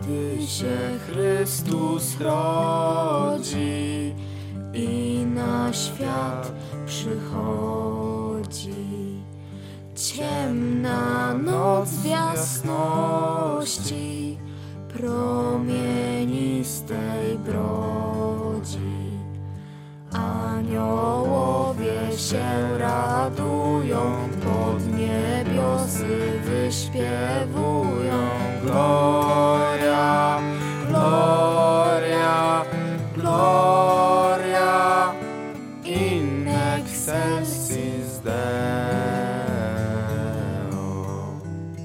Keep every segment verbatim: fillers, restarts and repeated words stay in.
gdy się Chrystus rodzi i na świat przychodzi. Ciemna noc w jasności promienistej brodzi. Aniołowie się radują, pod niebiosy wyśpiewują. Gloria, gloria, gloria in excelsis Deo.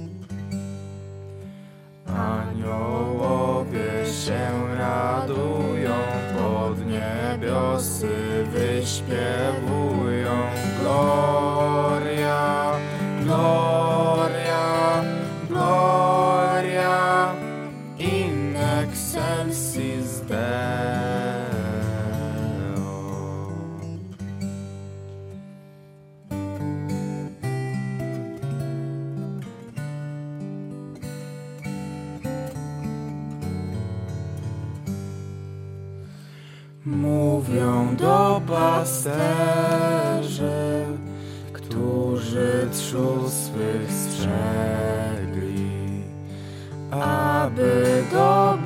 Aniołowie się radują, pod niebiosy wyśpiewują. Gloria, gloria, gloria in excelsis Deo. Mówią do pasterzy, którzy trzód swych strzegli, aby do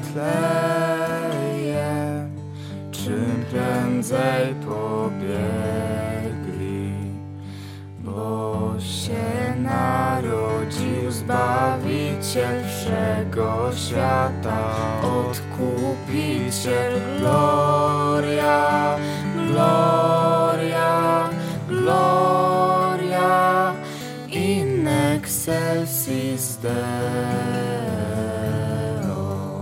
Betlejem czym prędzej pobiegli, bo się narodził Zbawiciel wszego świata, Odkupiciel. Gloria, gloria, gloria in excelsis Deo.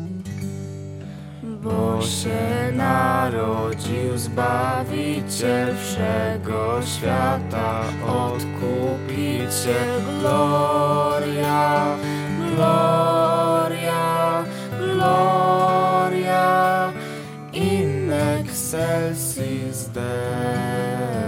Bo się narodził Zbawiciel wszego świata, Odkupiciel. Gloria, gloria, gloria in excelsis Deo.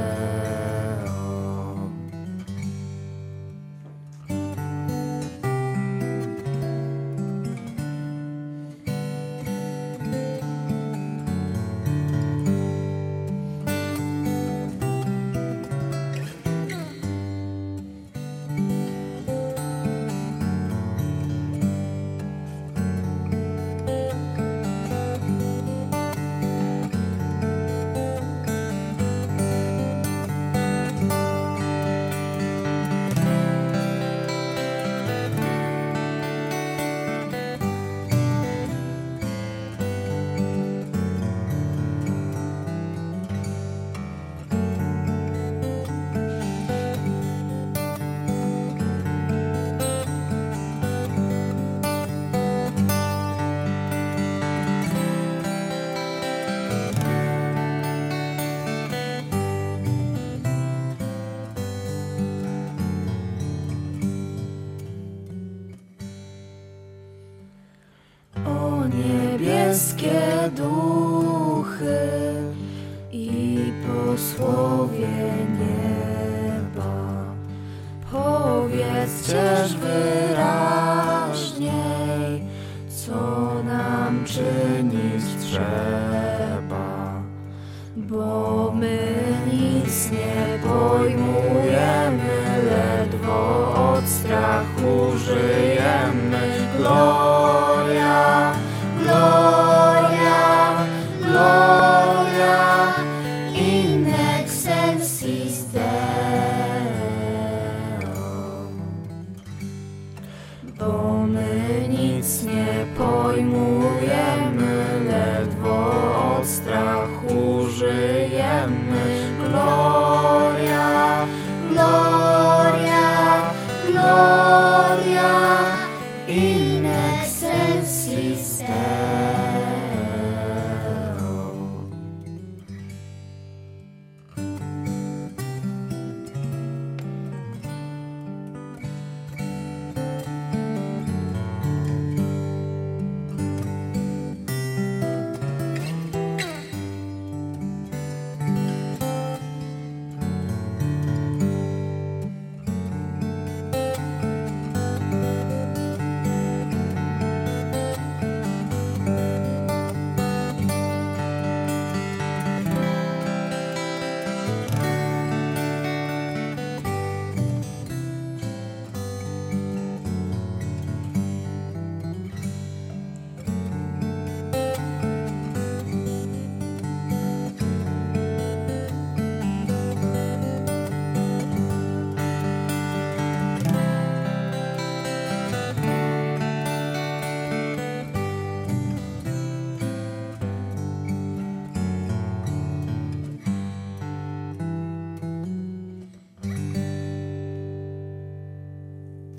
Niebieskie duchy i posłowie nieba, powiedzcież wyraźniej, co nam czynić trzeba, bo my nic nie pojmujemy, ledwo od strachu żyjemy. Gloria, gloria, gloria in excelsis Deo. Bo my nic nie pojmujemy, ledwo od strachu żyjemy. Gloria, gloria, gloria in excelsis Deo.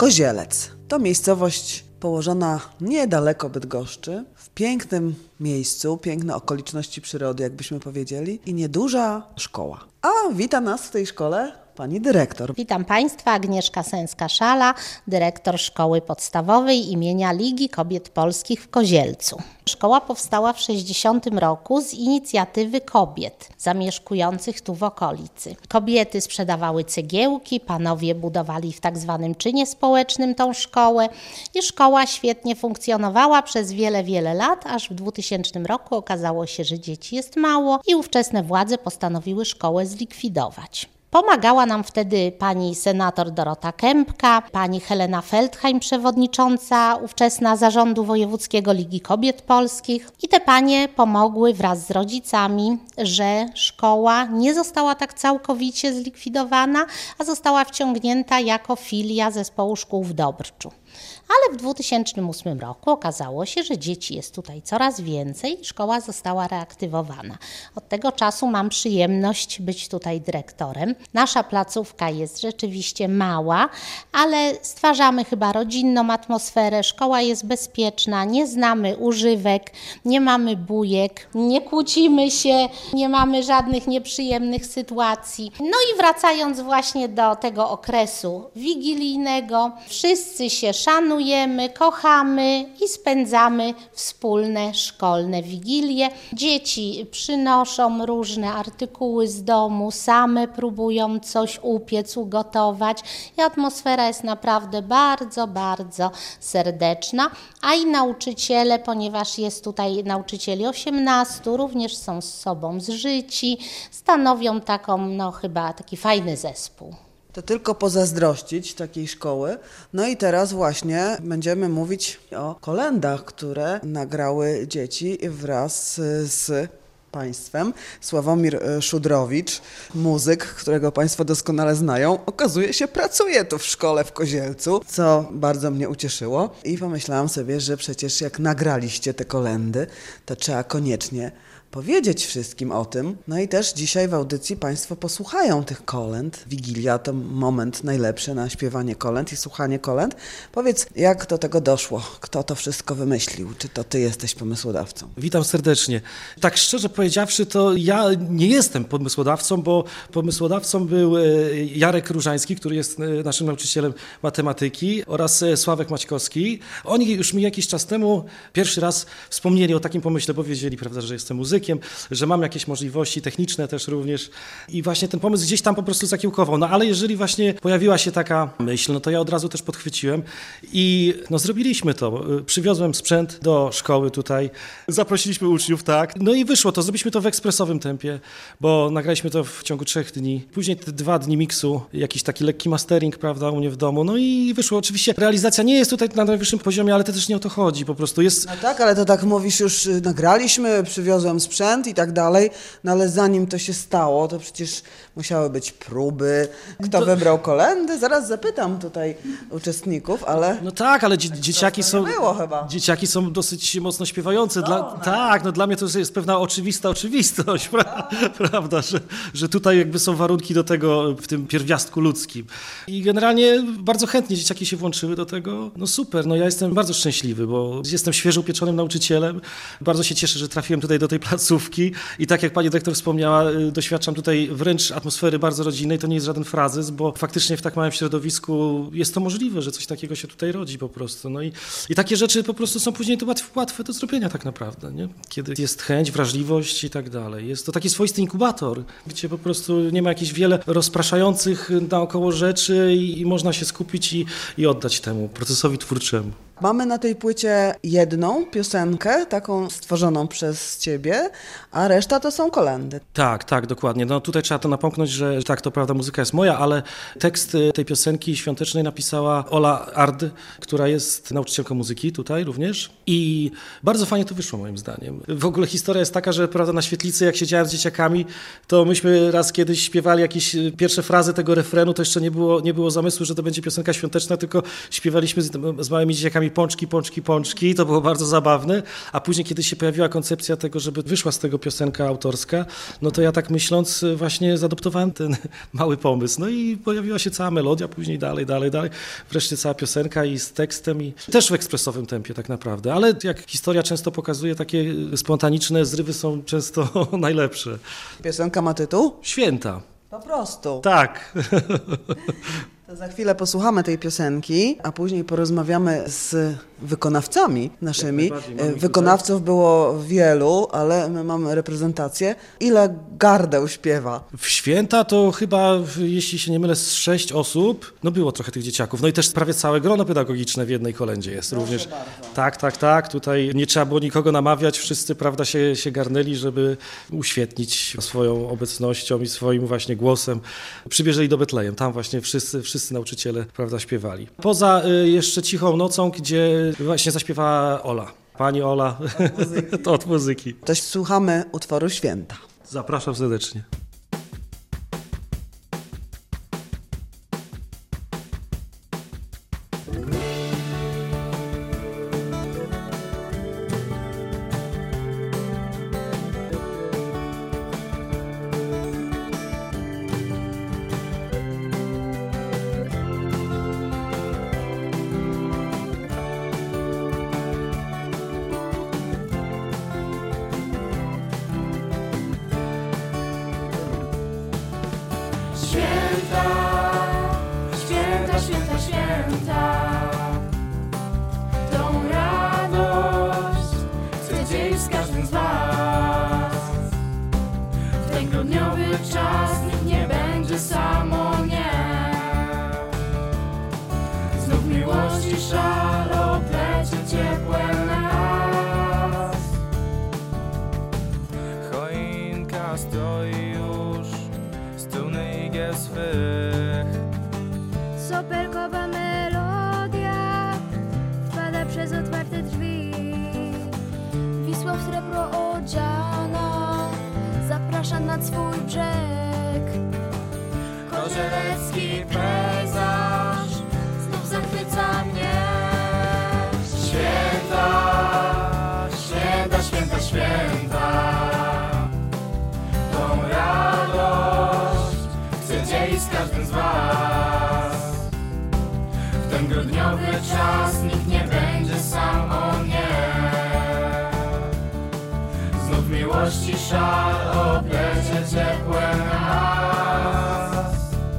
Kozielec to miejscowość położona niedaleko Bydgoszczy, w pięknym miejscu, piękne okoliczności przyrody, jakbyśmy powiedzieli, i nieduża szkoła. A wita nas w tej szkole pani dyrektor. Witam Państwa, Agnieszka Sęska-Szala, dyrektor Szkoły Podstawowej imienia Ligi Kobiet Polskich w Kozielcu. Szkoła powstała w sześćdziesiątym roku z inicjatywy kobiet zamieszkujących tu w okolicy. Kobiety sprzedawały cegiełki, panowie budowali w tak zwanym czynie społecznym tą szkołę i szkoła świetnie funkcjonowała przez wiele, wiele lat, aż w dwutysięcznym roku okazało się, że dzieci jest mało i ówczesne władze postanowiły szkołę zlikwidować. Pomagała nam wtedy pani senator Dorota Kępka, pani Helena Feldheim, przewodnicząca ówczesna Zarządu Wojewódzkiego Ligi Kobiet Polskich. I te panie pomogły wraz z rodzicami, że szkoła nie została tak całkowicie zlikwidowana, a została wciągnięta jako filia Zespołu Szkół w Dobrczu. Ale w dwutysięcznym ósmym roku okazało się, że dzieci jest tutaj coraz więcej i szkoła została reaktywowana. Od tego czasu mam przyjemność być tutaj dyrektorem. Nasza placówka jest rzeczywiście mała, ale stwarzamy chyba rodzinną atmosferę. Szkoła jest bezpieczna, nie znamy używek, nie mamy bujek, nie kłócimy się, nie mamy żadnych nieprzyjemnych sytuacji. No i wracając właśnie do tego okresu wigilijnego, wszyscy się szanujemy, kochamy i spędzamy wspólne szkolne wigilie. Dzieci przynoszą różne artykuły z domu, same próbują coś upiec, ugotować i atmosfera jest naprawdę bardzo, bardzo serdeczna. A i nauczyciele, ponieważ jest tutaj nauczycieli osiemnastu, również są z sobą zżyci, stanowią taką, no chyba taki fajny zespół. To tylko pozazdrościć takiej szkoły. No i teraz właśnie będziemy mówić o kolędach, które nagrały dzieci wraz z Państwem. Sławomir Szudrowicz, muzyk, którego Państwo doskonale znają, okazuje się pracuje tu w szkole w Kozielcu, co bardzo mnie ucieszyło. I pomyślałam sobie, że przecież jak nagraliście te kolędy, to trzeba koniecznie powiedzieć wszystkim o tym. No i też dzisiaj w audycji Państwo posłuchają tych kolęd. Wigilia to moment najlepszy na śpiewanie kolęd i słuchanie kolęd. Powiedz, jak do tego doszło? Kto to wszystko wymyślił? Czy to ty jesteś pomysłodawcą? Witam serdecznie. Tak szczerze powiedziawszy, to ja nie jestem pomysłodawcą, bo pomysłodawcą był Jarek Różański, który jest naszym nauczycielem matematyki, oraz Sławek Maćkowski. Oni już mi jakiś czas temu pierwszy raz wspomnieli o takim pomyśle, bo wiedzieli, prawda, że jestem muzykiem, że mam jakieś możliwości techniczne też również i właśnie ten pomysł gdzieś tam po prostu zakiełkował. No ale jeżeli właśnie pojawiła się taka myśl, no to ja od razu też podchwyciłem i no zrobiliśmy to. Przywiozłem sprzęt do szkoły tutaj, zaprosiliśmy uczniów, tak, no i wyszło to. Zrobiliśmy to w ekspresowym tempie, bo nagraliśmy to w ciągu trzech dni. Później te dwa dni miksu, jakiś taki lekki mastering, prawda, u mnie w domu, no i wyszło. Oczywiście realizacja nie jest tutaj na najwyższym poziomie, ale to też nie o to chodzi, po prostu jest... No tak, ale to tak mówisz, już nagraliśmy, przywiozłem sprzęt i tak dalej, no ale zanim to się stało, to przecież musiały być próby. Kto to... wybrał kolędy? Zaraz zapytam tutaj uczestników, ale... No tak, ale dzie- dzieciaki są... było chyba. Dzieciaki są dosyć mocno śpiewające. No, dla... no. Tak, no dla mnie to jest pewna oczywista oczywistość, pra... prawda, że, że tutaj jakby są warunki do tego w tym pierwiastku ludzkim. I generalnie bardzo chętnie dzieciaki się włączyły do tego. No super, no ja jestem bardzo szczęśliwy, bo jestem świeżo upieczonym nauczycielem. Bardzo się cieszę, że trafiłem tutaj do tej placówki i tak jak pani dyrektor wspomniała, doświadczam tutaj wręcz atmosfery bardzo rodzinnej. To nie jest żaden frazes, bo faktycznie w tak małym środowisku jest to możliwe, że coś takiego się tutaj rodzi po prostu. No i, i takie rzeczy po prostu są później to łatwe, łatwe do zrobienia tak naprawdę, nie? Kiedy jest chęć, wrażliwość i tak dalej. Jest to taki swoisty inkubator, gdzie po prostu nie ma jakichś wiele rozpraszających naokoło rzeczy i, i można się skupić i, i oddać temu procesowi twórczemu. Mamy na tej płycie jedną piosenkę, taką stworzoną przez ciebie, a reszta to są kolędy. Tak, tak, dokładnie. No tutaj trzeba to napomknąć, że tak, to prawda, muzyka jest moja, ale tekst tej piosenki świątecznej napisała Ola Ard, która jest nauczycielką muzyki tutaj również i bardzo fajnie to wyszło moim zdaniem. W ogóle historia jest taka, że prawda, na świetlicy jak siedziałem z dzieciakami, to myśmy raz kiedyś śpiewali jakieś pierwsze frazy tego refrenu, to jeszcze nie było, nie było zamysłu, że to będzie piosenka świąteczna, tylko śpiewaliśmy z, z małymi dzieciakami piosenkami pączki, pączki, pączki. To było bardzo zabawne. A później, kiedy się pojawiła koncepcja tego, żeby wyszła z tego piosenka autorska, no to ja tak myśląc właśnie zaadoptowałem ten mały pomysł. No i pojawiła się cała melodia, później dalej, dalej, dalej. Wreszcie cała piosenka i z tekstem i też w ekspresowym tempie tak naprawdę. Ale jak historia często pokazuje, takie spontaniczne zrywy są często najlepsze. Piosenka ma tytuł? Święta. Po prostu. Tak. To za chwilę posłuchamy tej piosenki, a później porozmawiamy z wykonawcami naszymi. Wykonawców było wielu, ale my mamy reprezentację. Ile gardeł śpiewa? W święta to chyba, jeśli się nie mylę, z sześć osób. No było trochę tych dzieciaków. No i też prawie całe grono pedagogiczne w jednej kolędzie jest. Proszę również. bardzo. Tak, tak, tak. Tutaj nie trzeba było nikogo namawiać. Wszyscy, prawda, się, się garnęli, żeby uświetnić swoją obecnością i swoim właśnie głosem. Przybierzeli do Betlejem. Tam właśnie wszyscy, wszyscy nauczyciele, prawda, śpiewali. Poza y, jeszcze Cichą nocą, gdzie właśnie zaśpiewała Ola. Pani Ola, to od muzyki. To słuchamy utworu Święta. Zapraszam serdecznie. Soperkowa melodia wpada przez otwarte drzwi. Wisła w srebro odziana zaprasza nad swój brzeg. Korzelecki pejzaż znów zachwyca mnie. Święta, święta, święta, święta. Tą radość chcę dzielić z każdym z was. W ten grudniowy czas nikt nie będzie sam, o nie. Znów miłości szal oplecie ciepłe nas.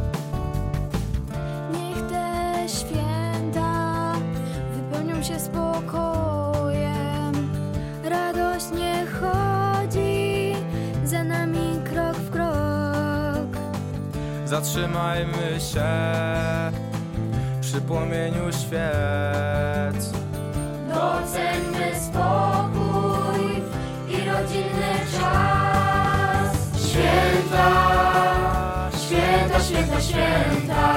Niech te święta wypełnią się spokojem. Radość niech chodzi za nami krok w krok. Zatrzymajmy się przy płomieniu świec. Doceńmy spokój i rodzinny czas. Święta, święta, święta, święta.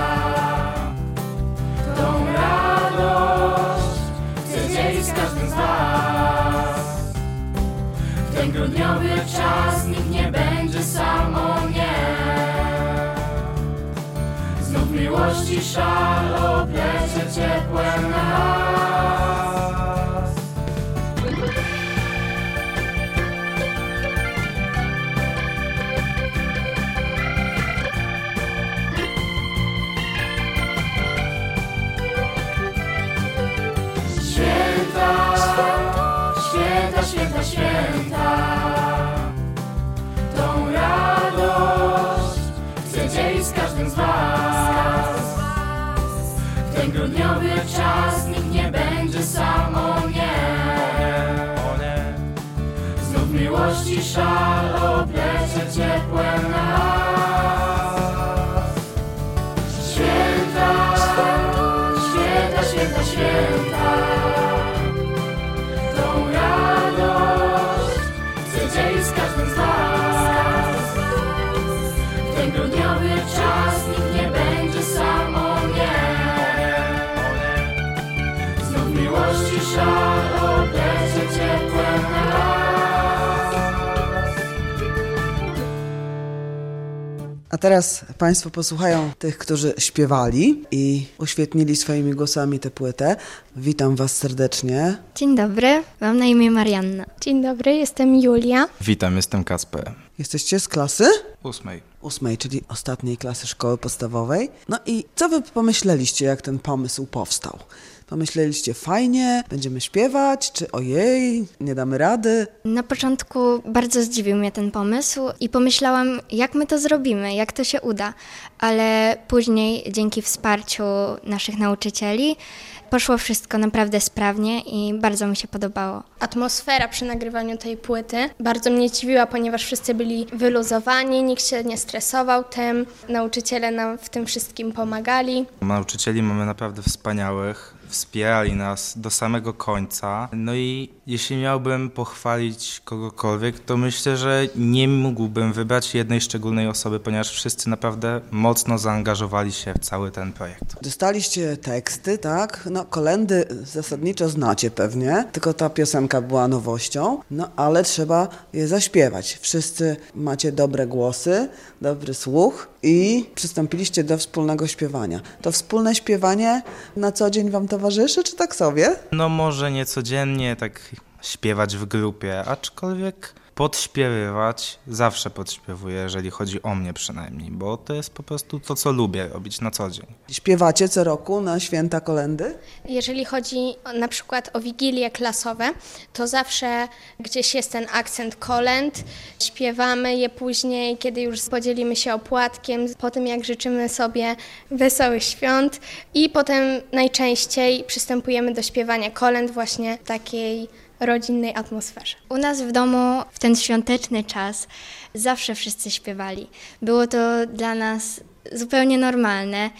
Tą radość chcę dzielić z każdym z was. W ten grudniowy czas nikt nie będzie sam, o nie. Znów miłości szal oplecie ciepłe nas. Święta, święta, święta, święta. Tą radość chcę dzielić z każdym z was. W ten grudniowy czas nikt nie będzie sam, o nie. O nie, Znów miłości szal oplecie ciepłe nas. Święta, święta, święta, święta. Tą radość chcę dzielić z każdym z was. W ten grudniowy czas nikt nie będzie sam, o nie. Znów miłości szal oplecie ciepłe nas. A teraz Państwo posłuchają tych, którzy śpiewali i uświetnili swoimi głosami tę płytę. Witam Was serdecznie. Dzień dobry, mam na imię Marianna. Dzień dobry, jestem Julia. Witam, jestem Kacper. Jesteście z klasy? Ósmej. Ósmej, czyli ostatniej klasy szkoły podstawowej. No i co Wy pomyśleliście, jak ten pomysł powstał? Pomyśleliście, fajnie, będziemy śpiewać, czy ojej, nie damy rady? Na początku bardzo zdziwił mnie ten pomysł i pomyślałam, jak my to zrobimy, jak to się uda. Ale później, dzięki wsparciu naszych nauczycieli, poszło wszystko naprawdę sprawnie i bardzo mi się podobało. Atmosfera przy nagrywaniu tej płyty bardzo mnie dziwiła, ponieważ wszyscy byli wyluzowani, nikt się nie stresował tym, nauczyciele nam w tym wszystkim pomagali. Nauczycieli mamy naprawdę wspaniałych, wspierali nas do samego końca. No i jeśli miałbym pochwalić kogokolwiek, to myślę, że nie mógłbym wybrać jednej szczególnej osoby, ponieważ wszyscy naprawdę mocno zaangażowali się w cały ten projekt. Dostaliście teksty, tak? No kolędy zasadniczo znacie pewnie, tylko ta piosenka była nowością, no ale trzeba je zaśpiewać. Wszyscy macie dobre głosy, dobry słuch i przystąpiliście do wspólnego śpiewania. To wspólne śpiewanie na co dzień Wam towarzyszy, czy tak sobie? No może nie codziennie tak śpiewać w grupie, aczkolwiek podśpiewywać zawsze podśpiewuję, jeżeli chodzi o mnie przynajmniej, bo to jest po prostu to, co lubię robić na co dzień. Śpiewacie co roku na święta kolędy? Jeżeli chodzi o, na przykład o wigilie klasowe, to zawsze gdzieś jest ten akcent kolęd. Śpiewamy je później, kiedy już podzielimy się opłatkiem, po tym jak życzymy sobie wesołych świąt i potem najczęściej przystępujemy do śpiewania kolęd właśnie w takiej rodzinnej atmosferze. U nas w domu w ten świąteczny czas zawsze wszyscy śpiewali. Było to dla nas zupełnie normalne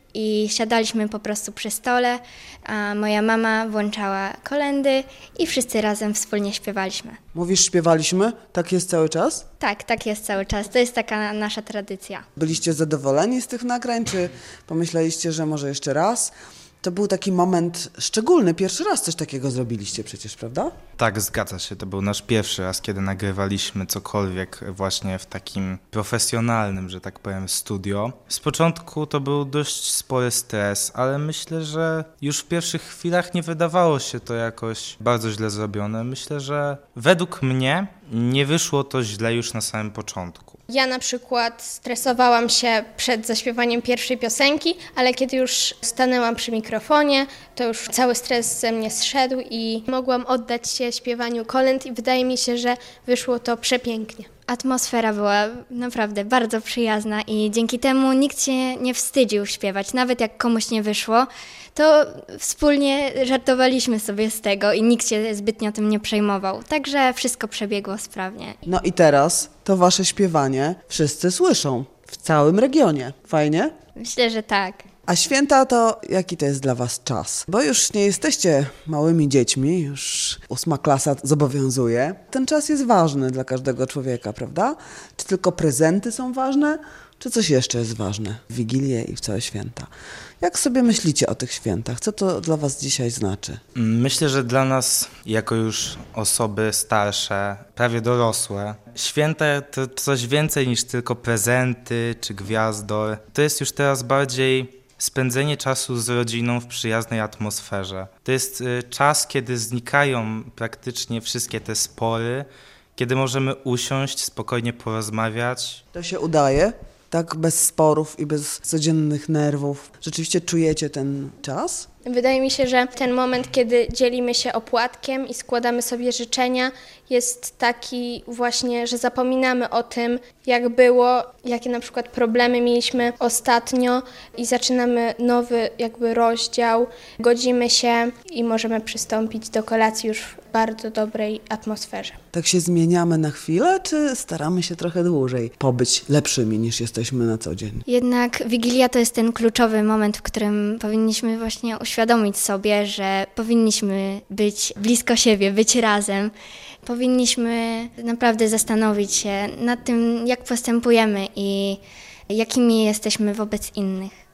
i siadaliśmy po prostu przy stole, a moja mama włączała kolędy i wszyscy razem wspólnie śpiewaliśmy. Mówisz śpiewaliśmy? Tak jest cały czas? Tak, tak jest cały czas. To jest taka nasza tradycja. Byliście zadowoleni z tych nagrań, czy pomyśleliście, że może jeszcze raz? To był taki moment szczególny. Pierwszy raz coś takiego zrobiliście przecież, prawda? Tak, zgadza się. To był nasz pierwszy raz, kiedy nagrywaliśmy cokolwiek właśnie w takim profesjonalnym, że tak powiem, studio. Z początku to był dość spory stres, ale myślę, że już w pierwszych chwilach nie wydawało się to jakoś bardzo źle zrobione. Myślę, że według mnie nie wyszło to źle już na samym początku. Ja na przykład stresowałam się przed zaśpiewaniem pierwszej piosenki, ale kiedy już stanęłam przy mikrofonie, to już cały stres ze mnie zszedł i mogłam oddać się śpiewaniu kolęd i wydaje mi się, że wyszło to przepięknie. Atmosfera była naprawdę bardzo przyjazna i dzięki temu nikt się nie wstydził śpiewać. Nawet jak komuś nie wyszło, to wspólnie żartowaliśmy sobie z tego i nikt się zbytnio tym nie przejmował. Także wszystko przebiegło sprawnie. No i teraz to wasze śpiewanie wszyscy słyszą w całym regionie. Fajnie? Myślę, że tak. A święta to jaki to jest dla was czas? Bo już nie jesteście małymi dziećmi, już ósma klasa zobowiązuje. Ten czas jest ważny dla każdego człowieka, prawda? Czy tylko prezenty są ważne, czy coś jeszcze jest ważne w Wigilię i w całe święta? Jak sobie myślicie o tych świętach? Co to dla was dzisiaj znaczy? Myślę, że dla nas, jako już osoby starsze, prawie dorosłe, święta to coś więcej niż tylko prezenty czy gwiazdor. To jest już teraz bardziej spędzenie czasu z rodziną w przyjaznej atmosferze. To jest czas, kiedy znikają praktycznie wszystkie te spory, kiedy możemy usiąść, spokojnie porozmawiać. To się udaje? Tak bez sporów i bez codziennych nerwów. Rzeczywiście czujecie ten czas? Wydaje mi się, że ten moment, kiedy dzielimy się opłatkiem i składamy sobie życzenia, jest taki właśnie, że zapominamy o tym, jak było, jakie na przykład problemy mieliśmy ostatnio i zaczynamy nowy jakby rozdział, godzimy się i możemy przystąpić do kolacji już w bardzo dobrej atmosferze. Tak się zmieniamy na chwilę, czy staramy się trochę dłużej pobyć lepszymi niż jesteśmy na co dzień? Jednak Wigilia to jest ten kluczowy moment, w którym powinniśmy właśnie uświadomić sobie, że powinniśmy być blisko siebie, być razem. Powinniśmy naprawdę zastanowić się nad tym, jak postępujemy i jakimi jesteśmy wobec innych.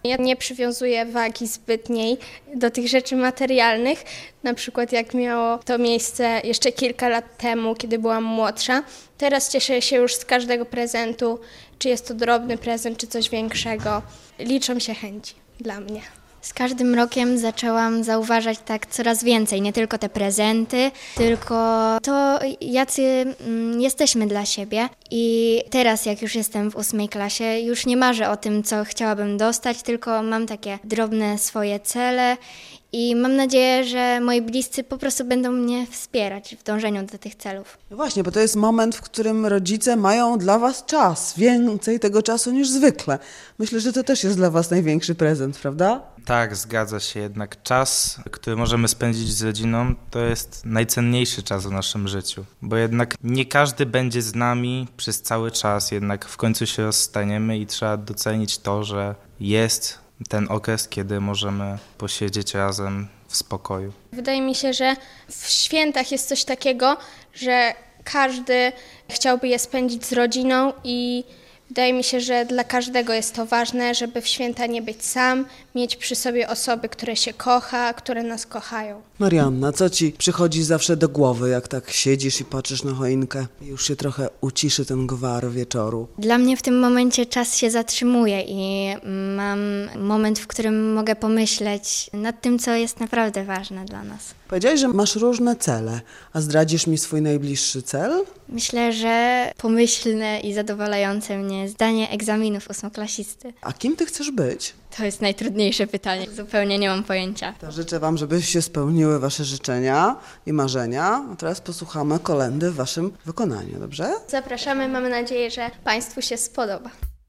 Ja nie przywiązuję wagi zbytniej do tych rzeczy materialnych, na przykład jak miało to miejsce jeszcze kilka lat temu, kiedy byłam młodsza. Teraz cieszę się już z każdego prezentu, czy jest to drobny prezent, czy coś większego. Liczą się chęci dla mnie. Z każdym rokiem zaczęłam zauważać tak coraz więcej, nie tylko te prezenty, tylko to, jacy mm, jesteśmy dla siebie. I teraz, jak już jestem w ósmej klasie, już nie marzę o tym, co chciałabym dostać, tylko mam takie drobne swoje cele i mam nadzieję, że moi bliscy po prostu będą mnie wspierać w dążeniu do tych celów. No właśnie, bo to jest moment, w którym rodzice mają dla was czas, więcej tego czasu niż zwykle. Myślę, że to też jest dla was największy prezent, prawda? Tak, zgadza się. Jednak czas, który możemy spędzić z rodziną, to jest najcenniejszy czas w naszym życiu. Bo jednak nie każdy będzie z nami przez cały czas, jednak w końcu się rozstaniemy i trzeba docenić to, że jest ten okres, kiedy możemy posiedzieć razem w spokoju. Wydaje mi się, że w świętach jest coś takiego, że każdy chciałby je spędzić z rodziną i wydaje mi się, że dla każdego jest to ważne, żeby w święta nie być sam, mieć przy sobie osoby, które się kocha, które nas kochają. Marianna, co ci przychodzi zawsze do głowy, jak tak siedzisz i patrzysz na choinkę i już się trochę uciszy ten gwar wieczoru? Dla mnie w tym momencie czas się zatrzymuje i mam moment, w którym mogę pomyśleć nad tym, co jest naprawdę ważne dla nas. Powiedziałeś, że masz różne cele, a zdradzisz mi swój najbliższy cel? Myślę, że pomyślne i zadowalające mnie zdanie egzaminów ósmoklasisty. A kim ty chcesz być? To jest najtrudniejsze pytanie. Zupełnie nie mam pojęcia. To życzę wam, żeby się spełniły wasze życzenia i marzenia. A teraz posłuchamy kolędy w waszym wykonaniu, dobrze? Zapraszamy, mamy nadzieję, że Państwu się spodoba.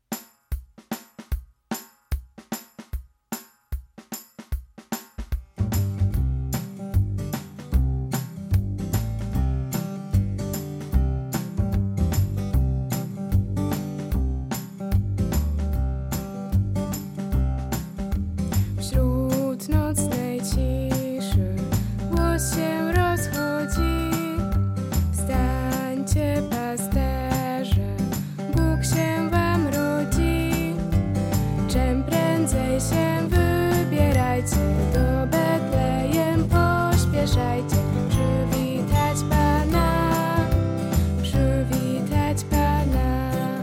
Wśród nocnej ciszy głos się rozchodzi. Wstańcie, pasterze, Bóg się wam rodzi. Czym prędzej się wybierajcie, do Betlejem pośpieszajcie. Przywitać Pana, przywitać Pana.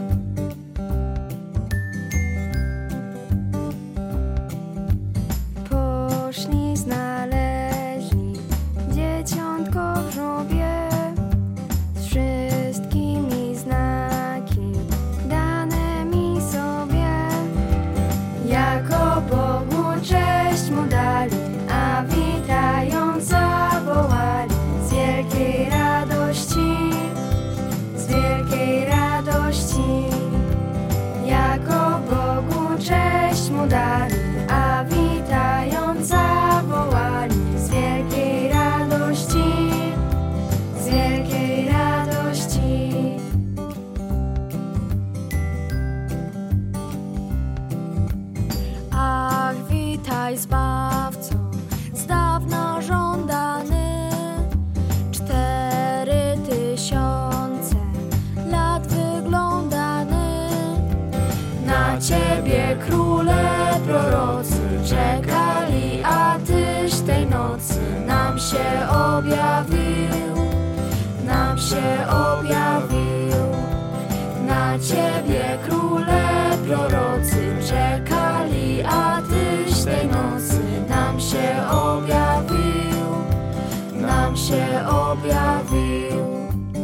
Poszli, znaleźli dzieciątko w żłobie, z wszystkimi znaki danymi sobie. Jako Bogu cześć mu dali, a witając zawołali z wielkiej radości, z wielkiej radości. Jako Bogu cześć mu dali, a witając zawołali z wielkiej radości, z wielkiej radości. Ach, witaj Zbawco, z dawna żądany. Cztery tysiące lat wyglądany. Na Ciebie króle prorocy czekali, a Tyś tej nocy nam się objawił, nam się objawił. Na Ciebie króle prorocy czekali, a Tyś tej nocy nam się objawił, nam się objawił.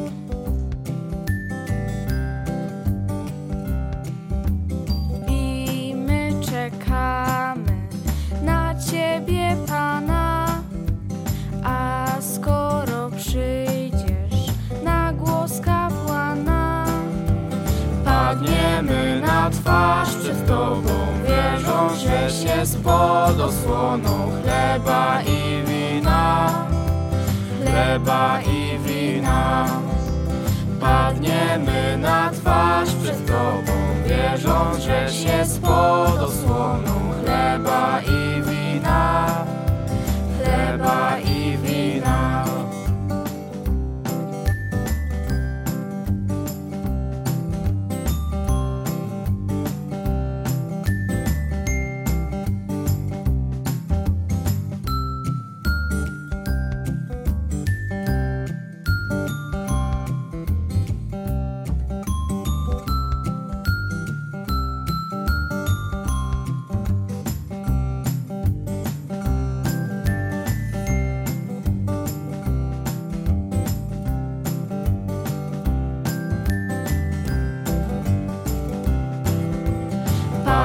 I my czekamy na Ciebie, Pana, a skoro przyjdziesz na głos kapłana, padniemy na twarz przed Tobą, wierząc, że się spod osłoną chleba i wina, chleba i wina. Padniemy na twarz przed Tobą, wierząc, że się spod osłoną chleba i wina, chleba i wina.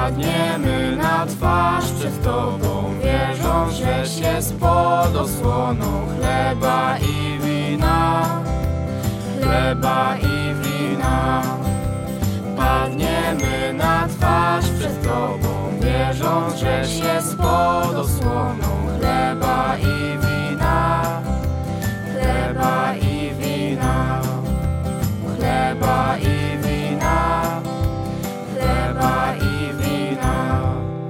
Padniemy na twarz przed Tobą, wierząc, żeś jest pod osłoną chleba i wina, chleba i wina. Padniemy na twarz przed Tobą, wierząc, żeś jest pod osłoną chleba i wina, chleba i wina, chleba i wina, chleba i wina.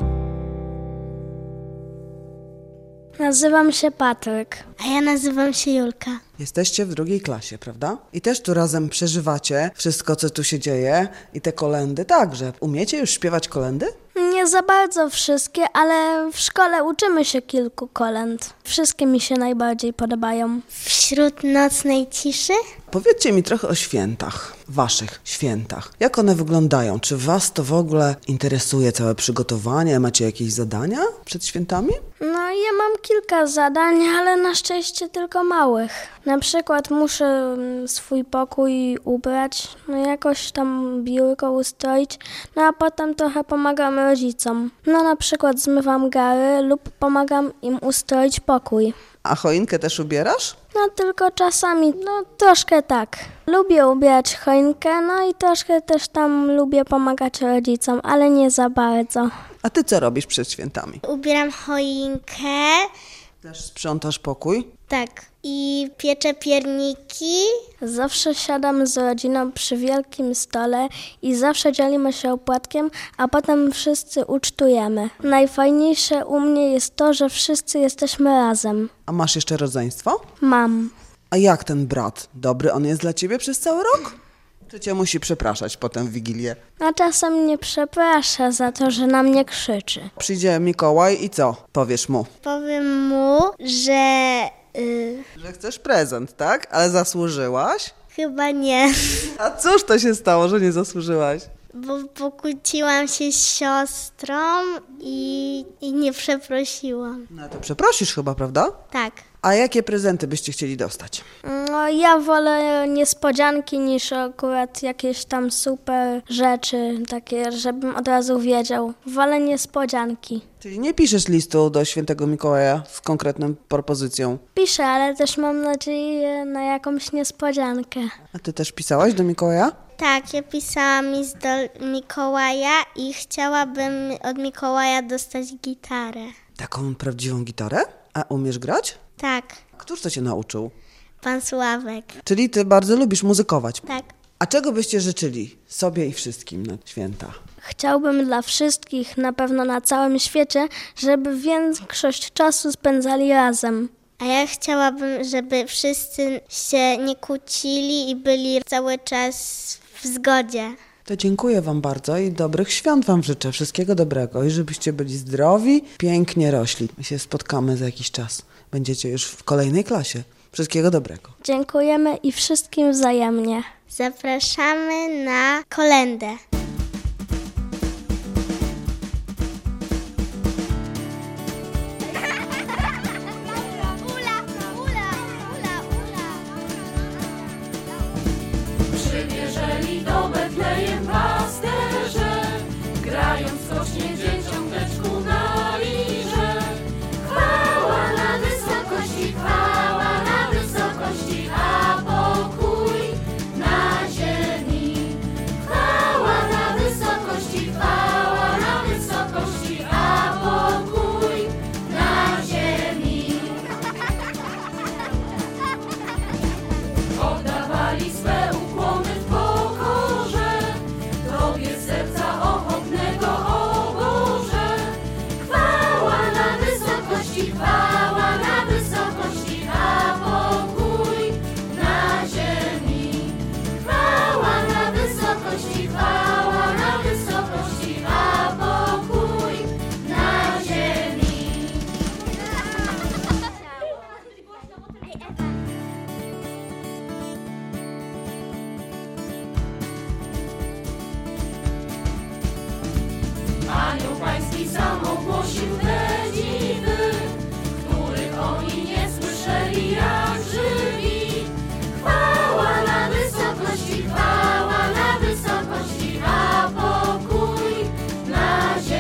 Nazywam się Patryk. A ja nazywam się Julka. Jesteście w drugiej klasie, prawda? I też tu razem przeżywacie wszystko, co tu się dzieje i te kolendy także. Umiecie już śpiewać kolendy? Nie za bardzo wszystkie, ale w szkole uczymy się kilku kolęd. Wszystkie mi się najbardziej podobają. Wśród nocnej ciszy? Powiedzcie mi trochę o świętach, waszych świętach. Jak one wyglądają? Czy was to w ogóle interesuje całe przygotowanie? Macie jakieś zadania przed świętami? No, ja mam kilka zadań, ale na szczęście tylko małych. Na przykład muszę mm, swój pokój ubrać, no jakoś tam biurko ustroić, no a potem trochę pomagam rodzicom. No na przykład zmywam gary lub pomagam im ustroić pokój. A choinkę też ubierasz? No tylko czasami, no troszkę tak. Lubię ubierać choinkę, no i troszkę też tam lubię pomagać rodzicom, ale nie za bardzo. A ty co robisz przed świętami? Ubieram choinkę. Też sprzątasz pokój? Tak. I pieczę pierniki. Zawsze siadamy z rodziną przy wielkim stole i zawsze dzielimy się opłatkiem, a potem wszyscy ucztujemy. Najfajniejsze u mnie jest to, że wszyscy jesteśmy razem. A masz jeszcze rodzeństwo? Mam. A jak ten brat? Dobry on jest dla ciebie przez cały rok? Czy cię musi przepraszać potem w Wigilię? A czasem mnie przeprasza za to, że na mnie krzyczy. Przyjdzie Mikołaj i co? Powiesz mu? Powiem mu, że... Yy, Że chcesz prezent, tak? Ale zasłużyłaś? chyba nie. A cóż to się stało, że nie zasłużyłaś? Bo pokłóciłam się z siostrą i, i nie przeprosiłam. No to przeprosisz chyba, prawda? Tak. A jakie prezenty byście chcieli dostać? No, ja wolę niespodzianki niż akurat jakieś tam super rzeczy, takie, żebym od razu wiedział. Wolę niespodzianki. Czyli nie piszesz listu do świętego Mikołaja z konkretną propozycją. Piszę, ale też mam nadzieję na jakąś niespodziankę. A ty też pisałaś do Mikołaja? Tak, ja pisałam list do Mikołaja i chciałabym od Mikołaja dostać gitarę. Taką prawdziwą gitarę? A umiesz grać? Tak, Któż to cię nauczył? pan Sławek. Czyli ty bardzo lubisz muzykować. Tak. A czego byście życzyli sobie i wszystkim na święta? Chciałbym dla wszystkich, na pewno na całym świecie, żeby większość czasu spędzali razem. A ja chciałabym, żeby wszyscy się nie kłócili i byli cały czas w zgodzie. To dziękuję wam bardzo i dobrych świąt wam życzę. Wszystkiego dobrego i żebyście byli zdrowi, pięknie rośli. My się spotkamy za jakiś czas. Będziecie już w kolejnej klasie. Wszystkiego dobrego. Dziękujemy i wszystkim wzajemnie. Zapraszamy na kolędę. Przybierzeli do Betlejem pasterze, grając skocznie dzieciom teczku na liże. Chwała na wysokości, chwała na wysokości, a pokój na ziemi. Chwała na wysokości, chwała na wysokości, a pokój na ziemi. Oddawali swe ukłony w pokorze, Tobie serca ochotnego, o Boże. Chwała na wysokości, chwała na wysokości, a pokój na ziemi. Chwała na wysokości, chwała na wysokości, a pokój na ziemi. Anioł Pański sam ogłosił te dziwy, których oni nie słyszeli jak żywi. Chwała na wysokości, chwała na wysokości, a pokój na ziemi.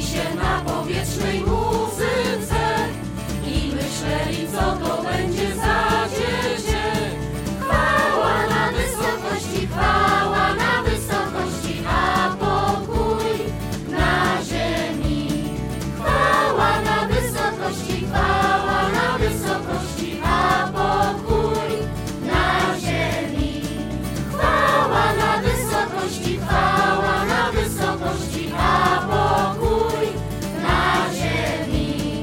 się na powietrznej muzyce i myśleli, co to będzie za dziecię. Chwała na wysokości, chwała na wysokości, a pokój na ziemi. Chwała na wysokości, chwała na wysokości, a pokój na ziemi. Chwała na wysokości, chwała na wysokości, a pokój na ziemi.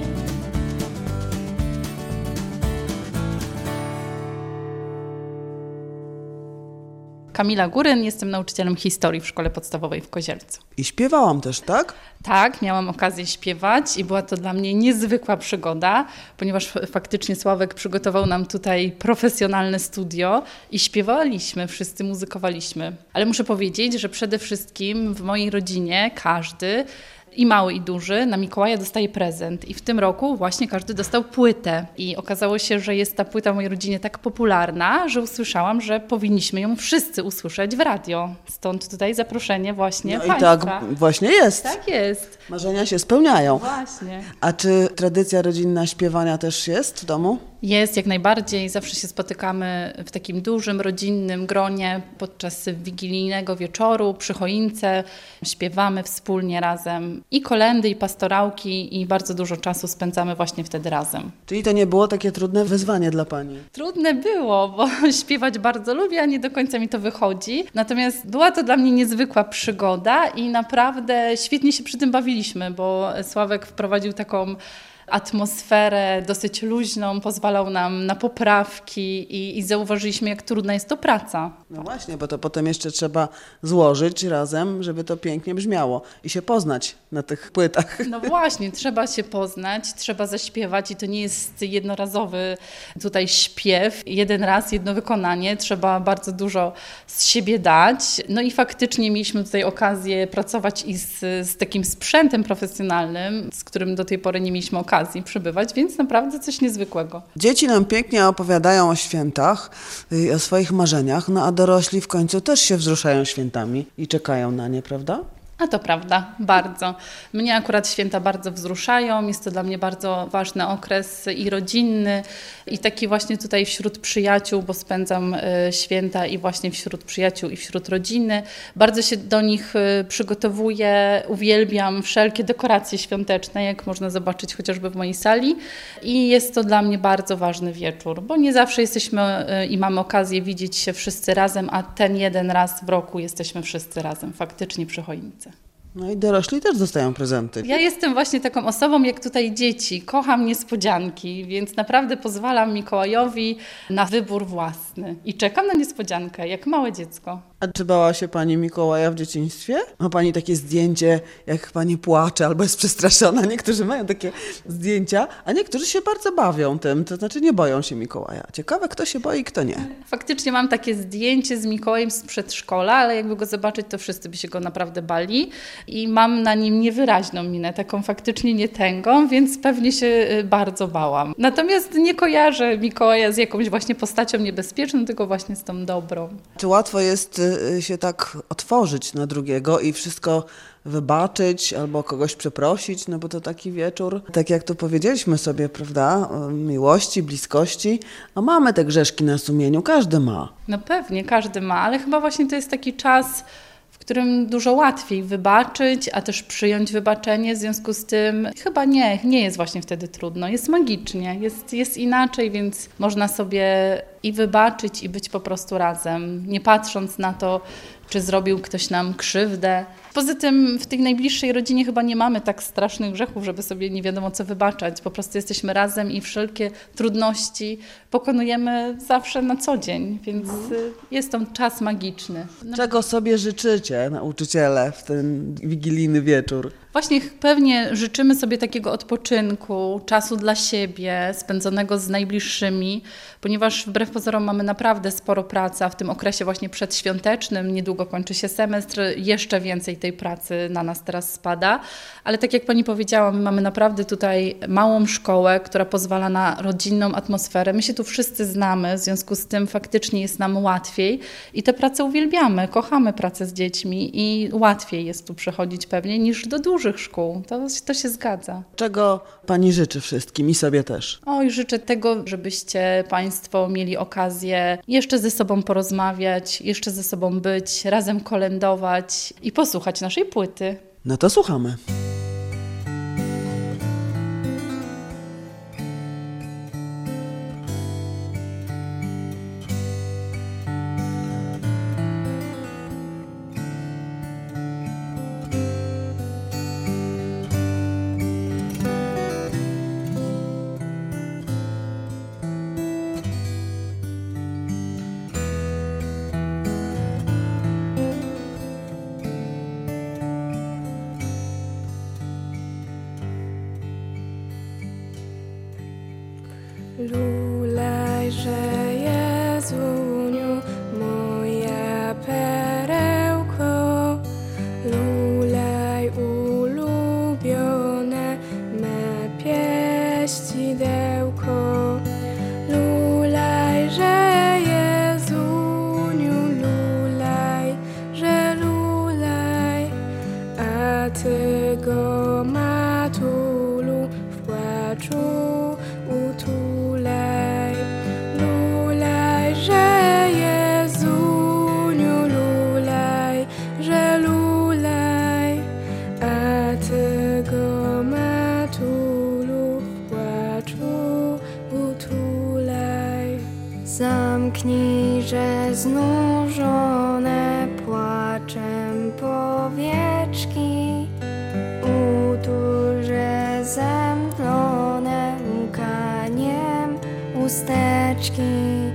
Kamila Góryn, jestem nauczycielem historii w szkole podstawowej w Kozielcu. I śpiewałam też, tak? Tak, miałam okazję śpiewać i była to dla mnie niezwykła przygoda, ponieważ faktycznie Sławek przygotował nam tutaj profesjonalne studio i śpiewaliśmy, wszyscy muzykowaliśmy. Ale muszę powiedzieć, że przede wszystkim w mojej rodzinie każdy, i mały, i duży, na Mikołaja dostaje prezent. I w tym roku właśnie każdy dostał płytę. I okazało się, że jest ta płyta w mojej rodzinie tak popularna, że usłyszałam, że powinniśmy ją wszyscy usłyszeć w radio. Stąd tutaj zaproszenie właśnie No i państwa. tak właśnie jest. Tak jest. Marzenia się spełniają. Właśnie. A czy tradycja rodzinna śpiewania też jest w domu? Jest jak najbardziej. Zawsze się spotykamy w takim dużym, rodzinnym gronie podczas wigilijnego wieczoru, przy choince. Śpiewamy wspólnie razem i kolędy, i pastorałki i bardzo dużo czasu spędzamy właśnie wtedy razem. Czyli to nie było takie trudne wyzwanie dla Pani? Trudne było, bo śpiewać bardzo lubię, a nie do końca mi to wychodzi. Natomiast była to dla mnie niezwykła przygoda i naprawdę świetnie się przy tym bawiliśmy, bo Sławek wprowadził taką atmosferę dosyć luźną, pozwalał nam na poprawki i, i zauważyliśmy, jak trudna jest to praca. No właśnie, bo to potem jeszcze trzeba złożyć razem, żeby to pięknie brzmiało i się poznać na tych płytach. No właśnie, trzeba się poznać, trzeba zaśpiewać i to nie jest jednorazowy tutaj śpiew. Jeden raz, jedno wykonanie, trzeba bardzo dużo z siebie dać. No i faktycznie mieliśmy tutaj okazję pracować i z, z takim sprzętem profesjonalnym, z którym do tej pory nie mieliśmy okazji przebywać, więc naprawdę coś niezwykłego. Dzieci nam pięknie opowiadają o świętach i o swoich marzeniach, no a dorośli w końcu też się wzruszają świętami i czekają na nie, prawda? A to prawda, bardzo. Mnie akurat święta bardzo wzruszają, jest to dla mnie bardzo ważny okres i rodzinny i taki właśnie tutaj wśród przyjaciół, bo spędzam święta i właśnie wśród przyjaciół i wśród rodziny. Bardzo się do nich przygotowuję, uwielbiam wszelkie dekoracje świąteczne, jak można zobaczyć chociażby w mojej sali i jest to dla mnie bardzo ważny wieczór, bo nie zawsze jesteśmy i mamy okazję widzieć się wszyscy razem, a ten jeden raz w roku jesteśmy wszyscy razem, faktycznie przy choince. No i dorośli też dostają prezenty. Ja jestem właśnie taką osobą jak tutaj dzieci. Kocham niespodzianki, więc naprawdę pozwalam Mikołajowi na wybór własny. I czekam na niespodziankę, jak małe dziecko. A czy bała się Pani Mikołaja w dzieciństwie? Ma Pani takie zdjęcie, jak Pani płacze albo jest przestraszona? Niektórzy mają takie zdjęcia, a niektórzy się bardzo bawią tym, to znaczy nie boją się Mikołaja. Ciekawe, kto się boi, kto nie. Faktycznie mam takie zdjęcie z Mikołajem z przedszkola, ale jakby go zobaczyć, to wszyscy by się go naprawdę bali. I mam na nim niewyraźną minę, taką faktycznie nietęgą, więc pewnie się bardzo bałam. Natomiast nie kojarzę Mikołaja z jakąś właśnie postacią niebezpieczną, tylko właśnie z tą dobrą. Czy łatwo jest się tak otworzyć na drugiego i wszystko wybaczyć albo kogoś przeprosić, no bo to taki wieczór, tak jak tu powiedzieliśmy sobie, prawda, miłości, bliskości, a mamy te grzeszki na sumieniu, każdy ma. No pewnie, każdy ma, ale chyba właśnie to jest taki czas, w którym dużo łatwiej wybaczyć, a też przyjąć wybaczenie, w związku z tym chyba nie, nie jest właśnie wtedy trudno, jest magicznie, jest, jest inaczej, więc można sobie i wybaczyć i być po prostu razem, nie patrząc na to, czy zrobił ktoś nam krzywdę. Poza tym w tej najbliższej rodzinie chyba nie mamy tak strasznych grzechów, żeby sobie nie wiadomo co wybaczać. Po prostu jesteśmy razem i wszelkie trudności pokonujemy zawsze na co dzień, więc jest to czas magiczny. No. Czego sobie życzycie, nauczyciele, w ten wigilijny wieczór? Właśnie pewnie życzymy sobie takiego odpoczynku, czasu dla siebie, spędzonego z najbliższymi, ponieważ wbrew pozorom mamy naprawdę sporo pracy, a w tym okresie właśnie przedświątecznym, niedługo kończy się semestr, jeszcze więcej tej pracy na nas teraz spada. Ale tak jak Pani powiedziała, my mamy naprawdę tutaj małą szkołę, która pozwala na rodzinną atmosferę. My się tu wszyscy znamy, w związku z tym faktycznie jest nam łatwiej i tę pracę uwielbiamy, kochamy pracę z dziećmi i łatwiej jest tu przychodzić pewnie niż do dużych dużych szkół. To, to się zgadza. Czego pani życzy wszystkim i sobie też? Oj, życzę tego, żebyście Państwo mieli okazję jeszcze ze sobą porozmawiać, jeszcze ze sobą być, razem kolędować i posłuchać naszej płyty. No to słuchamy. Lulejże Jezuniu, moja perełko, lulej ulubione me pieścidełko. Lulejże Jezuniu, lulej, że lulej, a ty go matulu w płaczu utulej. Lulej, że Jezuniu, lulej, że lulej, a ty go matulu w płaczu utulej. Zamknijże znużone płaczem powieczki, utulże zemdlone łkaniem chusteczki.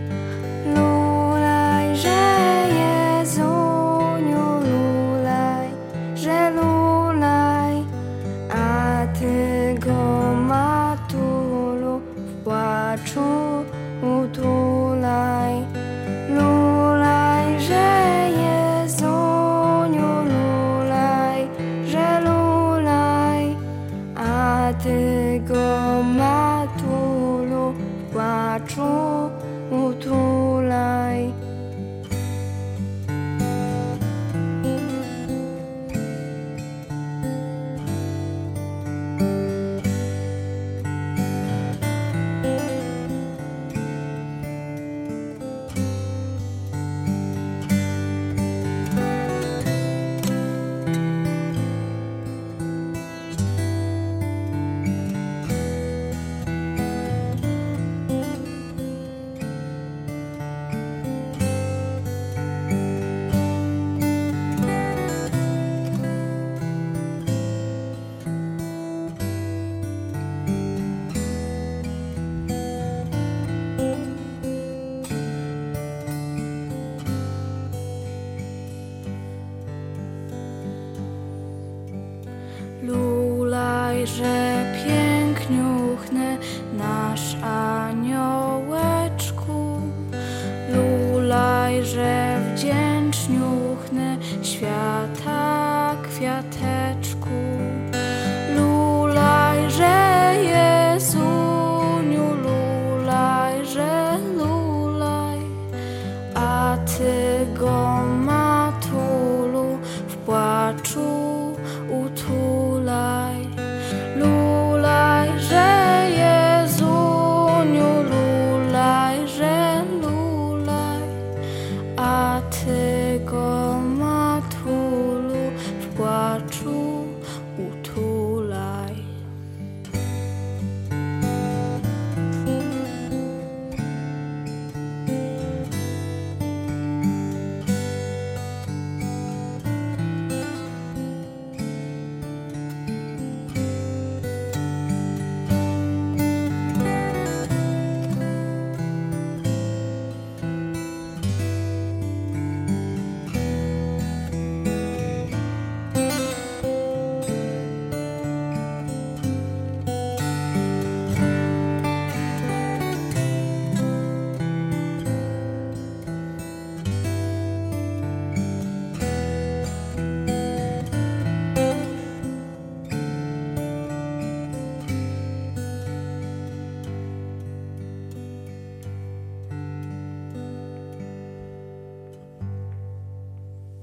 Lulej, że Jezuniu, lulej, że lulej, a ty go matulu w płaczu utulej. Lulej, że Jezuniu, lulej, że lulej, a ty go matulu w płaczu utulej. Lulej, że piękniuchny nasz aniołeczku, lulej, że wdzięczniuchny świata kwiateczku. Lulej, że Jezuniu, lulej, że lulej, a ty go matulu w płaczu utulej. Lulej, że Jezuniu, lulej, że lulej, a ty go matulu w płaczu utulej.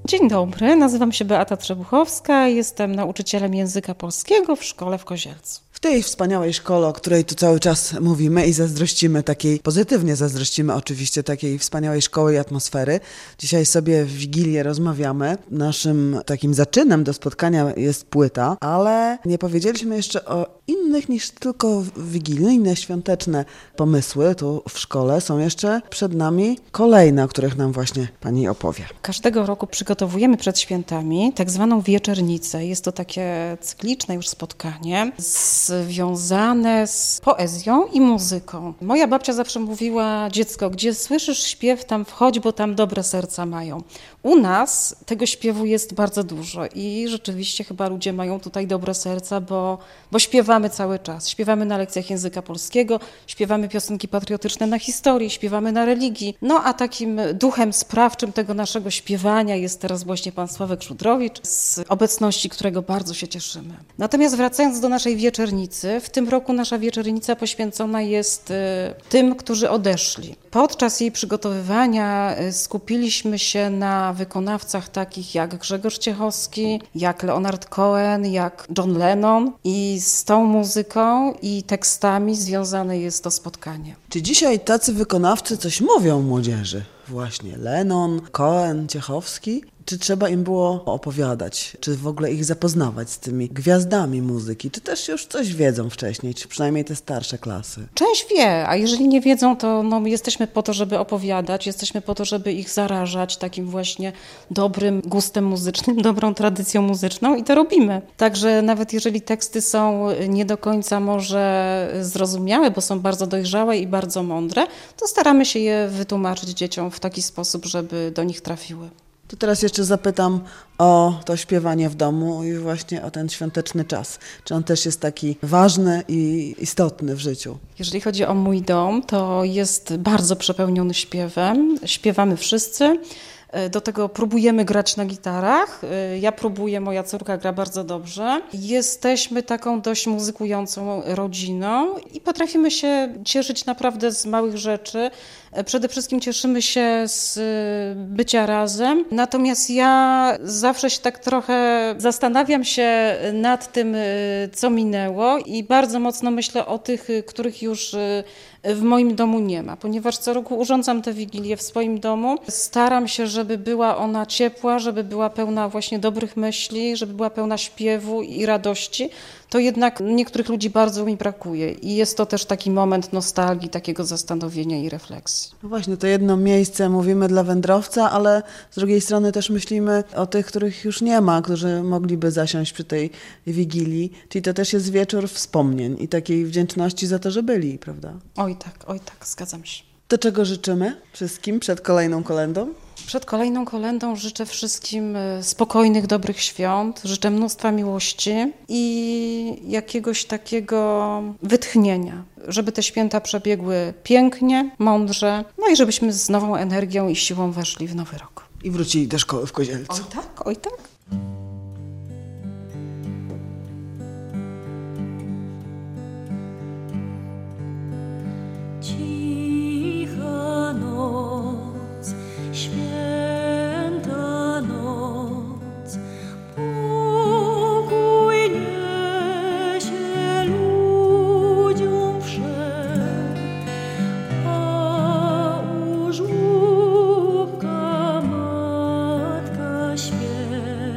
Dzień dobry, nazywam się Beata Trzebuchowska, jestem nauczycielem języka polskiego w szkole w Kozielcu. W tej wspaniałej szkole, o której tu cały czas mówimy i zazdrościmy takiej, pozytywnie zazdrościmy oczywiście takiej wspaniałej szkoły i atmosfery. Dzisiaj sobie w Wigilię rozmawiamy. Naszym takim zaczynem do spotkania jest płyta, ale nie powiedzieliśmy jeszcze o innych niż tylko wigilijne, świąteczne pomysły tu w szkole. Są jeszcze przed nami kolejne, o których nam właśnie Pani opowie. Każdego roku przygotowujemy przed świętami tak zwaną wieczernicę. Jest to takie cykliczne już spotkanie związane z poezją i muzyką. Moja babcia zawsze mówiła: dziecko, gdzie słyszysz śpiew, tam wchodź, bo tam dobre serca mają. U nas tego śpiewu jest bardzo dużo i rzeczywiście chyba ludzie mają tutaj dobre serca, bo, bo śpiewamy cały czas. Śpiewamy na lekcjach języka polskiego, śpiewamy piosenki patriotyczne na historii, śpiewamy na religii. No a takim duchem sprawczym tego naszego śpiewania jest teraz właśnie pan Sławek Szudrowicz, z obecności którego bardzo się cieszymy. Natomiast wracając do naszej wieczernicy, w tym roku nasza wieczernica poświęcona jest tym, którzy odeszli. Podczas jej przygotowywania skupiliśmy się na wykonawcach takich jak Grzegorz Ciechowski, jak Leonard Cohen, jak John Lennon i z tą muzyką i tekstami związane jest to spotkanie. Czy dzisiaj tacy wykonawcy coś mówią młodzieży? Właśnie Lennon, Cohen, Ciechowski? Czy trzeba im było opowiadać, czy w ogóle ich zapoznawać z tymi gwiazdami muzyki, czy też już coś wiedzą wcześniej, czy przynajmniej te starsze klasy? Część wie, a jeżeli nie wiedzą, to no, jesteśmy po to, żeby opowiadać, jesteśmy po to, żeby ich zarażać takim właśnie dobrym gustem muzycznym, dobrą tradycją muzyczną i to robimy. Także nawet jeżeli teksty są nie do końca może zrozumiałe, bo są bardzo dojrzałe i bardzo mądre, to staramy się je wytłumaczyć dzieciom w taki sposób, żeby do nich trafiły. To teraz jeszcze zapytam o to śpiewanie w domu i właśnie o ten świąteczny czas. Czy on też jest taki ważny i istotny w życiu? Jeżeli chodzi o mój dom, to jest bardzo przepełniony śpiewem. Śpiewamy wszyscy. Do tego próbujemy grać na gitarach. Ja próbuję, moja córka gra bardzo dobrze. Jesteśmy taką dość muzykującą rodziną i potrafimy się cieszyć naprawdę z małych rzeczy. Przede wszystkim cieszymy się z bycia razem. Natomiast ja zawsze się tak trochę zastanawiam się nad tym, co minęło i bardzo mocno myślę o tych, których już w moim domu nie ma, ponieważ co roku urządzam tę Wigilię w swoim domu. Staram się, żeby była ona ciepła, żeby była pełna właśnie dobrych myśli, żeby była pełna śpiewu i radości. To jednak niektórych ludzi bardzo mi brakuje i jest to też taki moment nostalgii, takiego zastanowienia i refleksji. No właśnie, to jedno miejsce mówimy dla wędrowca, ale z drugiej strony też myślimy o tych, których już nie ma, którzy mogliby zasiąść przy tej Wigilii. Czyli to też jest wieczór wspomnień i takiej wdzięczności za to, że byli, prawda? Oj tak, oj tak, zgadzam się. To czego życzymy wszystkim przed kolejną kolędą? Przed kolejną kolędą życzę wszystkim spokojnych, dobrych świąt, życzę mnóstwa miłości i jakiegoś takiego wytchnienia, żeby te święta przebiegły pięknie, mądrze, no i żebyśmy z nową energią i siłą weszli w nowy rok. I wrócili do szkoły w Kozielcu. Oj tak, oj tak. Cicha noc, święta noc, pokój niesie ludziom wszem, a u żłóbka Matka Święta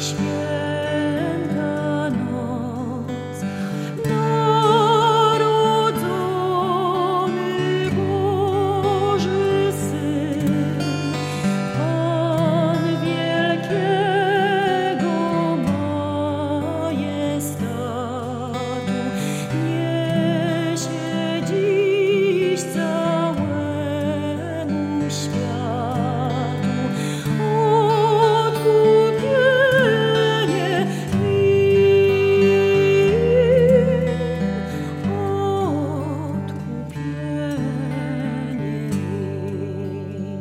święta noc, narodzony Boży Syn, Pan wielkiego majestatu, niesie dziś całemu światu odkupienie im, odkupienie im.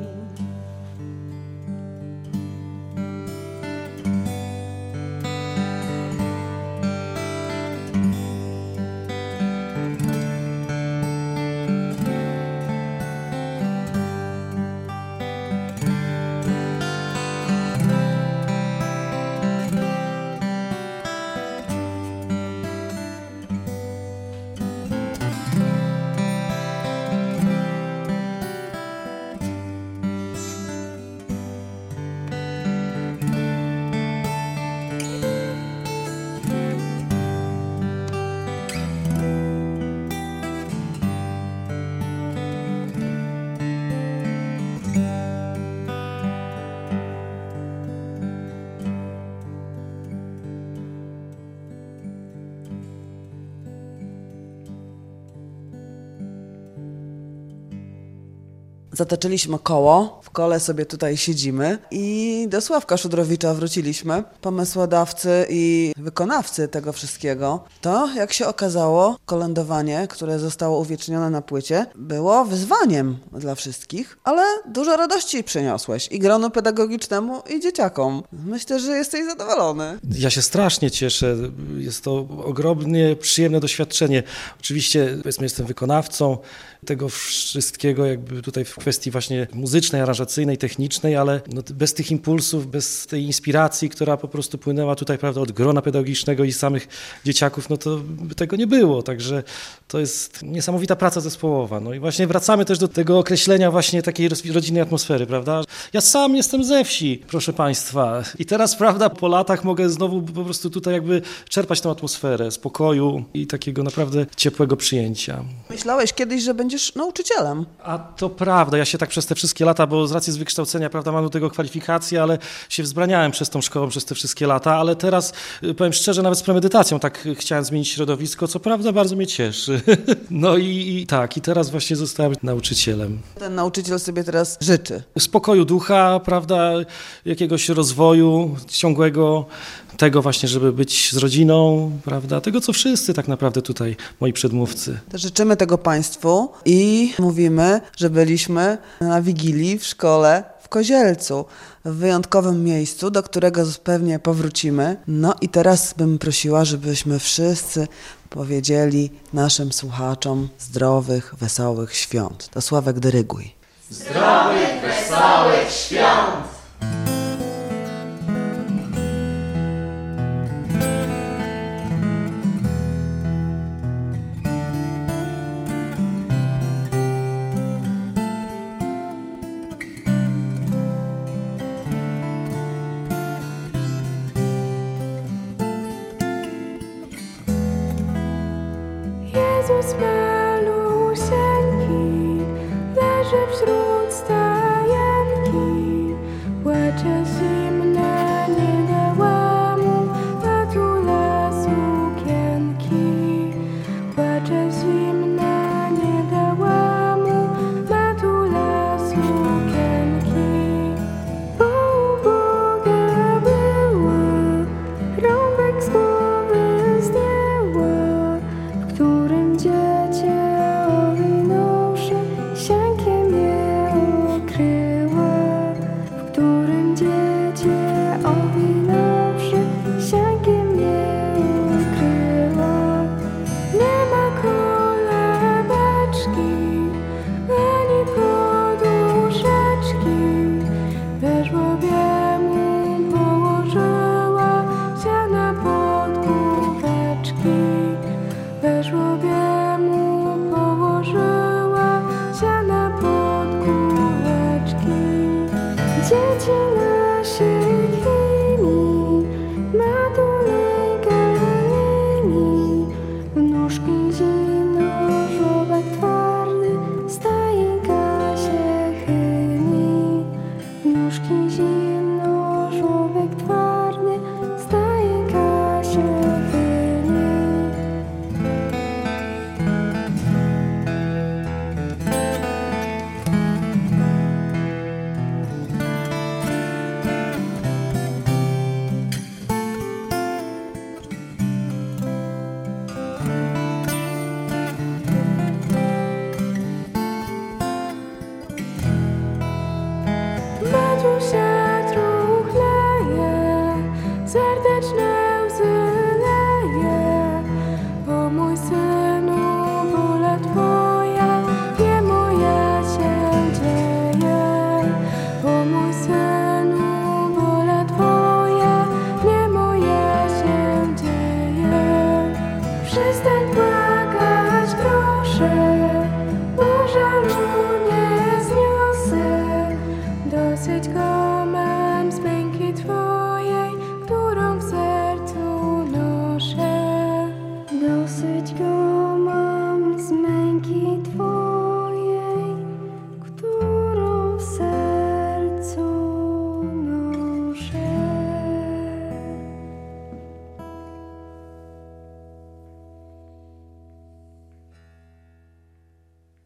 Zatoczyliśmy koło, w kole sobie tutaj siedzimy i do Sławka Szudrowicza wróciliśmy, pomysłodawcy i wykonawcy tego wszystkiego. To, jak się okazało, kolędowanie, które zostało uwiecznione na płycie, było wyzwaniem dla wszystkich, ale dużo radości przyniosłeś i gronu pedagogicznemu, i dzieciakom. Myślę, że jesteś zadowolony. Ja się strasznie cieszę. Jest to ogromnie przyjemne doświadczenie. Oczywiście, powiedzmy, jestem wykonawcą tego wszystkiego, jakby tutaj w kwestii właśnie muzycznej, aranżacyjnej, technicznej, ale no bez tych impulsów, bez tej inspiracji, która po prostu płynęła tutaj, prawda, od grona pedagogicznego i samych dzieciaków, no to by tego nie było. Także to jest niesamowita praca zespołowa. No i właśnie wracamy też do tego określenia właśnie takiej rodzinnej atmosfery, prawda? Ja sam jestem ze wsi, proszę Państwa. I teraz, prawda, po latach mogę znowu po prostu tutaj jakby czerpać tę atmosferę spokoju i takiego naprawdę ciepłego przyjęcia. Myślałeś kiedyś, że będziesz nauczycielem. A to prawda, ja się tak przez te wszystkie lata, bo z racji z wykształcenia, prawda, mam do tego kwalifikacje, ale się wzbraniałem przez tą szkołą przez te wszystkie lata, ale teraz, powiem szczerze, nawet z premedytacją tak chciałem zmienić środowisko, co prawda bardzo mnie cieszy. No i, i tak, i teraz właśnie zostałem nauczycielem. Ten nauczyciel sobie teraz życzy. Spokoju ducha, prawda, jakiegoś rozwoju ciągłego, tego właśnie, żeby być z rodziną, prawda, tego, co wszyscy tak naprawdę tutaj, moi przedmówcy. To życzymy tego Państwu i mówimy, że byliśmy na Wigilii w szkole w Kozielcu, w wyjątkowym miejscu, do którego pewnie powrócimy. No i teraz bym prosiła, żebyśmy wszyscy powiedzieli naszym słuchaczom zdrowych, wesołych świąt. To Sławek, dyryguj. Zdrowych, wesołych świąt! Jezus malusieńki leży wśród stajenki, płacze zimne, nie dała mu matule sukienki. Płacze zimne, nie dała mu matule sukienki. Bo ubogie były, rąbek z głowy zdjęła, w którym dziecię wieczne łzy leje. O mój synu, wola Twoja, nie moja się dzieje. O mój synu, wola Twoja, nie moja się dzieje. Przestań płakać, proszę, bo żalu nie zniosę. Dosyć go